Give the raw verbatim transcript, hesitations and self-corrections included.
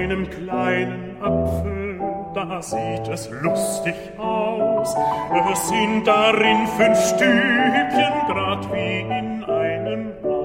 einem kleinen Apfel, da sieht es lustig aus. Es sind darin fünf Stübchen, grad wie in einem Haus.